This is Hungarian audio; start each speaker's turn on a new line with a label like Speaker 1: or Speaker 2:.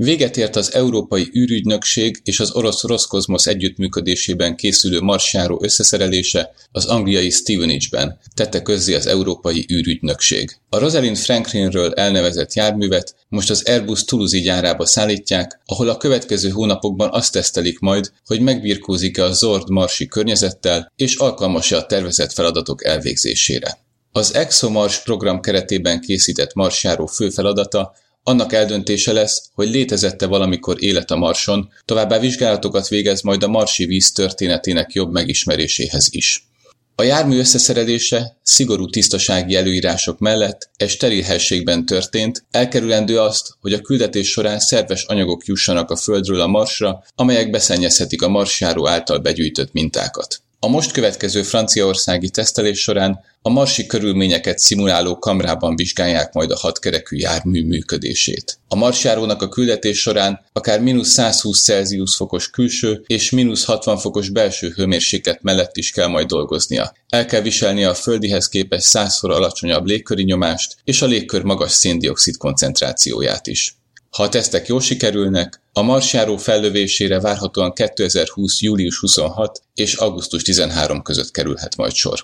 Speaker 1: Véget ért az Európai űrügynökség és az orosz Roszkozmosz együttműködésében készülő marsjáró összeszerelése az angliai Stevenage-ben, tette közzé az Európai űrügynökség. A Rosalind Franklinről elnevezett járművet most az Airbus Toulouse gyárába szállítják, ahol a következő hónapokban azt tesztelik majd, hogy megbirkózik-e a zord marsi környezettel és alkalmas-e a tervezett feladatok elvégzésére. Az ExoMars program keretében készített marsjáró fő feladata annak eldöntése lesz, hogy létezette valamikor élet a Marson, továbbá vizsgálatokat végez majd a marsi víz történetének jobb megismeréséhez is. A jármű összeszerelése szigorú tisztasági előírások mellett egy steril helységben történt, elkerülendő azt, hogy a küldetés során szerves anyagok jussanak a Földről a Marsra, amelyek beszennyezhetik a marsjáró által begyűjtött mintákat. A most következő franciaországi tesztelés során a marsi körülményeket szimuláló kamrában vizsgálják majd a hatkerekű jármű működését. A marsjárónak a küldetés során akár -120 Celsius fokos külső és -60 fokos belső hőmérséklet mellett is kell majd dolgoznia. El kell viselnie a földihez képest 100-szor alacsonyabb légköri nyomást és a légkör magas szén-dioxid koncentrációját is. Ha a tesztek jól sikerülnek, a marsjáró fellövésére várhatóan 2020. július 26 és augusztus 13 között kerülhet majd sor.